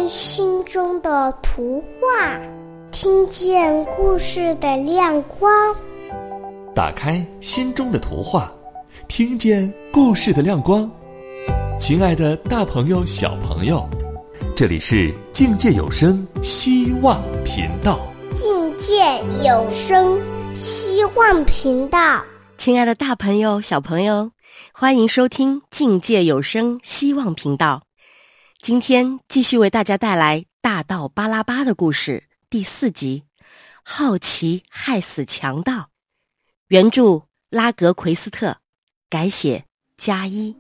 见心中的图画，听见故事的亮光。 打开心中的图画，听见故事的亮光。亲爱的大朋友小朋友，这里是境界有声希望频道。 境界有声希望频道。 亲爱的大朋友小朋友，欢迎收听境界有声希望频道。今天继续为大家带来大盗巴拉巴的故事第4集，好奇害死强盗。原著拉格奎斯特，改写加一。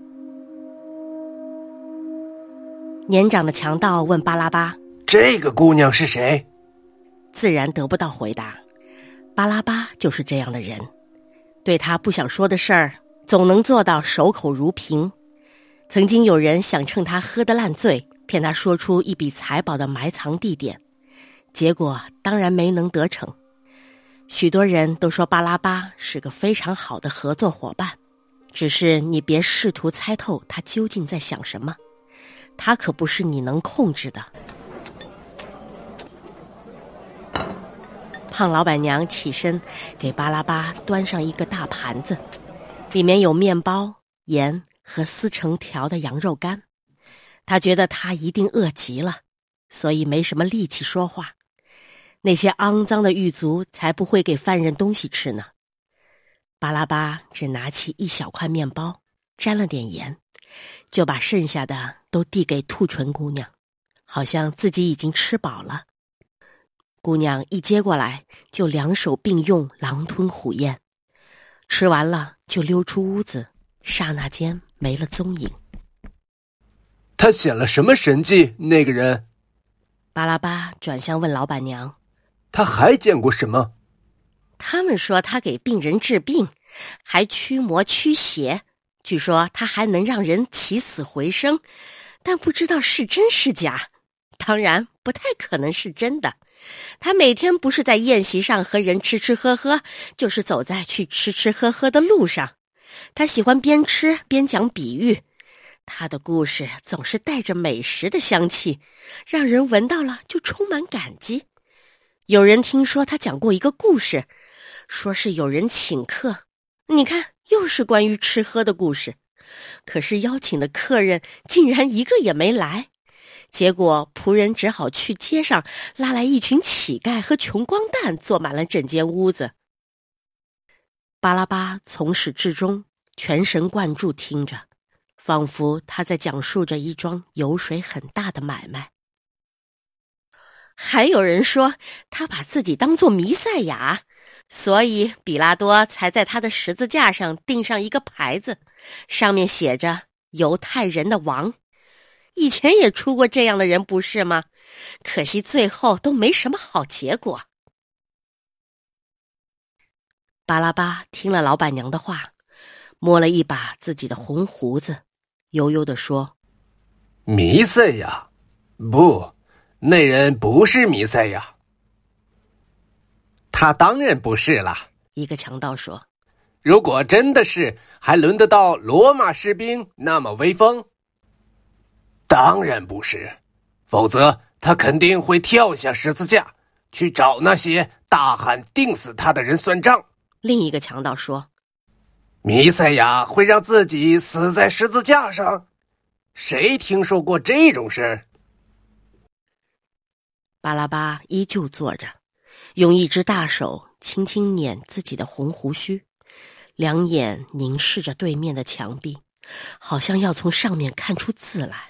年长的强盗问巴拉巴， 这个姑娘是谁？ 自然得不到回答。巴拉巴就是这样的人，对他不想说的事儿总能做到守口如瓶。曾经有人想趁他喝得烂醉，骗他说出一笔财宝的埋藏地点，结果当然没能得逞。许多人都说巴拉巴是个非常好的合作伙伴，只是你别试图猜透他究竟在想什么，他可不是你能控制的。胖老板娘起身给巴拉巴端上一个大盘子，里面有面包、盐和撕成条的羊肉干。他觉得他一定饿极了，所以没什么力气说话。那些肮脏的狱卒才不会给犯人东西吃呢。巴拉巴只拿起一小块面包，沾了点盐，就把剩下的都递给兔唇姑娘，好像自己已经吃饱了。姑娘一接过来，就两手并用，狼吞虎咽。吃完了就溜出屋子，刹那间没了踪影。 他显了什么神迹？那个人？ 巴拉巴转向问老板娘， 他还见过什么？ 他们说他给病人治病，还驱魔驱邪，据说他还能让人起死回生，但不知道是真是假。当然不太可能是真的，他每天不是在宴席上和人吃吃喝喝，就是走在去吃吃喝喝的路上。他喜欢边吃边讲比喻，他的故事总是带着美食的香气，让人闻到了就充满感激。有人听说他讲过一个故事，说是有人请客，你看又是关于吃喝的故事，可是邀请的客人竟然一个也没来。结果仆人只好去街上拉来一群乞丐和穷光蛋，坐满了整间屋子。巴拉巴从始至终全神贯注听着，仿佛他在讲述着一桩油水很大的买卖。还有人说他把自己当作弥赛亚，所以比拉多才在他的十字架上钉上一个牌子，上面写着犹太人的王。以前也出过这样的人不是吗？可惜最后都没什么好结果。巴拉巴听了老板娘的话，摸了一把自己的红胡子，悠悠地说， 弥赛亚？不，那人不是弥赛亚。他当然不是啦， 一个强盗说， 如果真的是，还轮得到罗马士兵那么威风？当然不是，否则他肯定会跳下十字架，去找那些大喊钉死他的人算账。 另一个强盗说， 弥赛亚会让自己死在十字架上？谁听说过这种事？ 巴拉巴依旧坐着，用一只大手轻轻捻自己的红胡须，两眼凝视着对面的墙壁，好像要从上面看出字来。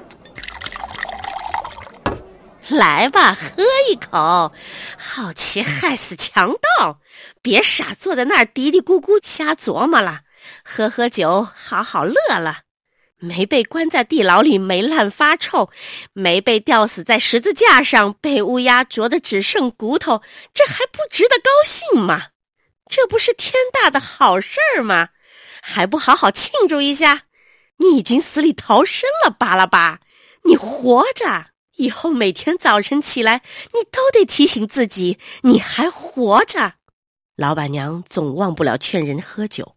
来吧，喝一口，好奇害死强盗，别傻坐在那儿嘀嘀咕咕瞎琢磨了，喝喝酒，好好乐了。没被关在地牢里没烂发臭，没被吊死在十字架上被乌鸦啄得只剩骨头，这还不值得高兴吗？这不是天大的好事儿吗？还不好好庆祝一下？你已经死里逃生了，巴拉巴，你活着，以后每天早晨起来你都得提醒自己你还活着。老板娘总忘不了劝人喝酒。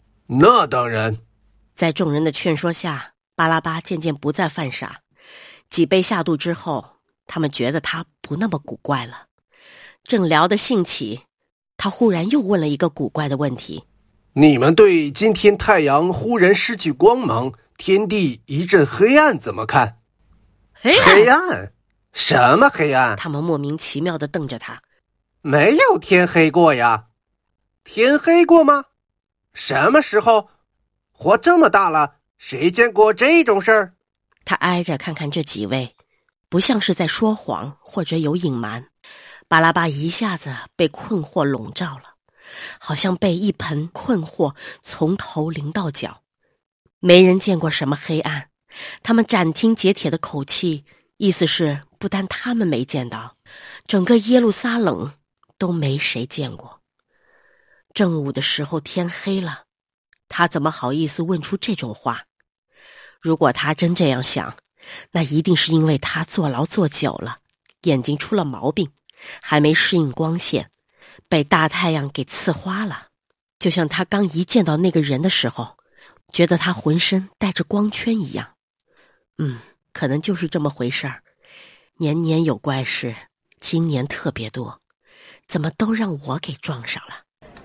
那当然。 在众人的劝说下，巴拉巴渐渐不再犯傻， 几杯下肚之后，他们觉得他不那么古怪了。正聊得兴起，他忽然又问了一个古怪的问题： 你们对今天太阳忽然失去光芒，天地一阵黑暗怎么看？黑暗？什么黑暗？ 他们莫名其妙地瞪着他。 没有天黑过呀。天黑过吗？什么时候？活这么大了，谁见过这种事儿？ 他挨着看看这几位，不像是在说谎或者有隐瞒。巴拉巴一下子被困惑笼罩了，好像被一盆困惑从头淋到脚。没人见过什么黑暗，他们斩钉截铁的口气，意思是不单他们没见到，整个耶路撒冷都没谁见过。正午的时候天黑了，他怎么好意思问出这种话？如果他真这样想，那一定是因为他坐牢坐久了，眼睛出了毛病，还没适应光线，被大太阳给刺花了。就像他刚一见到那个人的时候，觉得他浑身带着光圈一样。可能就是这么回事儿。年年有怪事，今年特别多，怎么都让我给撞上了？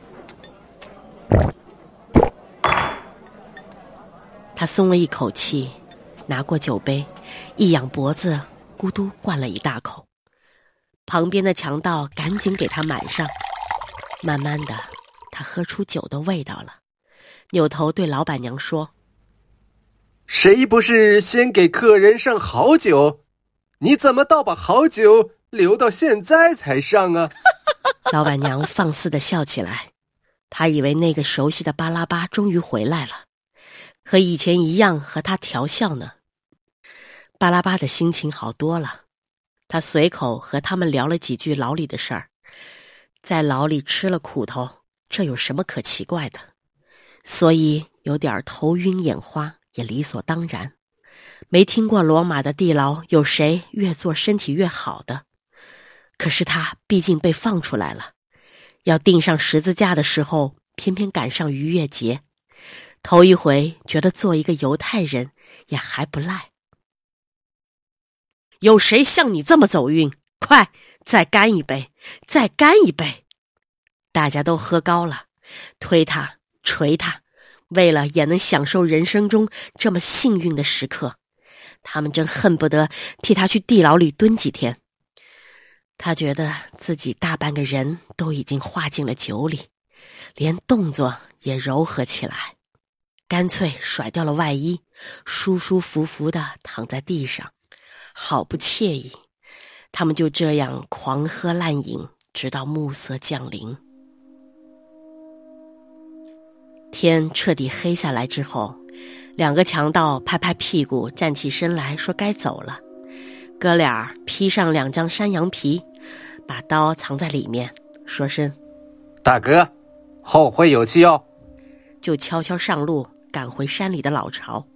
他松了一口气，拿过酒杯，一仰脖子，咕嘟灌了一大口。旁边的强盗赶紧给他满上。慢慢的，他喝出酒的味道了，扭头对老板娘说： 谁不是先给客人上好酒？你怎么倒把好酒留到现在才上啊？ 老板娘放肆地笑起来，她以为那个熟悉的巴拉巴终于回来了，和以前一样和他调笑呢。巴拉巴的心情好多了，他随口和他们聊了几句牢里的事儿。在牢里吃了苦头，这有什么可奇怪的？所以有点头晕眼花也理所当然。没听过罗马的地牢有谁越做身体越好的，可是他毕竟被放出来了，要钉上十字架的时候偏偏赶上逾越节，头一回觉得做一个犹太人也还不赖。有谁像你这么走运？快，再干一杯，再干一杯！大家都喝高了，推他，捶他，为了也能享受人生中这么幸运的时刻，他们真恨不得替他去地牢里蹲几天。他觉得自己大半个人都已经化进了酒里，连动作也柔和起来，干脆甩掉了外衣，舒舒服服地躺在地上，好不惬意。他们就这样狂喝滥饮，直到暮色降临。天彻底黑下来之后，两个强盗拍拍屁股站起身来说该走了。哥俩披上2张山羊皮，把刀藏在里面，说声大哥，后会有期哦， 就悄悄上路赶回山里的老巢。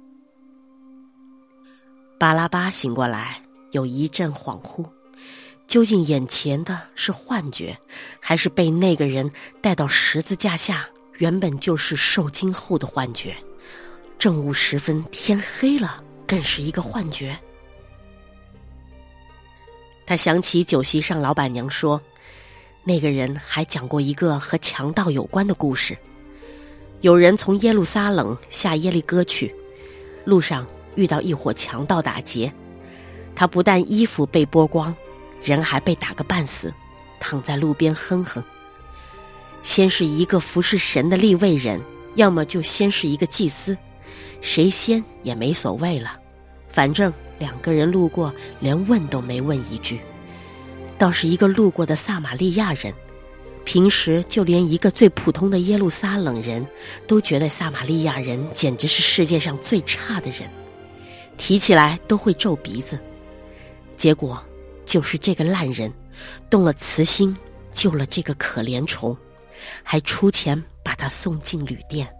巴拉巴醒过来，有一阵恍惚，究竟眼前的是幻觉，还是被那个人带到十字架下原本就是受惊后的幻觉？正午时分，天黑了，更是一个幻觉。他想起酒席上老板娘说，那个人还讲过一个和强盗有关的故事。有人从耶路撒冷下耶利哥去，路上遇到一伙强盗打劫，他不但衣服被剥光，人还被打个半死，躺在路边哼哼。先是一个服侍神的利未人，要么就先是一个祭司，谁先也没所谓了，反正2个人路过，连问都没问一句。倒是一个路过的撒玛利亚人，平时就连一个最普通的耶路撒冷人都觉得撒玛利亚人简直是世界上最差的人，提起来都会皱鼻子。结果就是这个烂人动了慈心，救了这个可怜虫，还出钱把他送进旅店。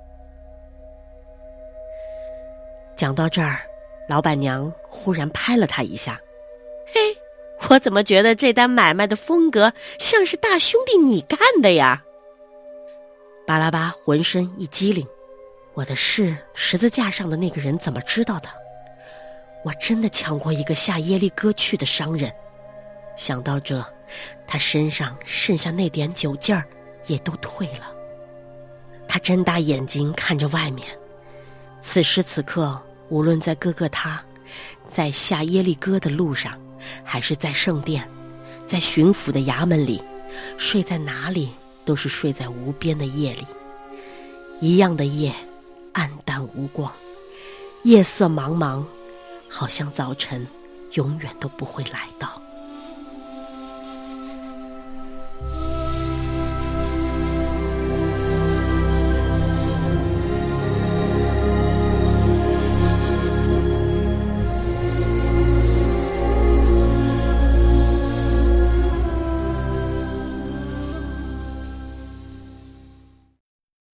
讲到这儿，老板娘忽然拍了他一下，嘿，我怎么觉得这单买卖的风格像是大兄弟你干的呀？巴拉巴浑身一激灵，我的事十字架上的那个人怎么知道的？ 我真的抢过一个下耶利哥去的商人。想到这，他身上剩下那点酒劲儿也都退了。他睁大眼睛看着外面，此时此刻，无论在哥哥他，在下耶利哥的路上，还是在圣殿，在巡抚的衙门里，睡在哪里都是睡在无边的夜里。一样的夜，暗淡无光，夜色茫茫，好像早晨永远都不会来到。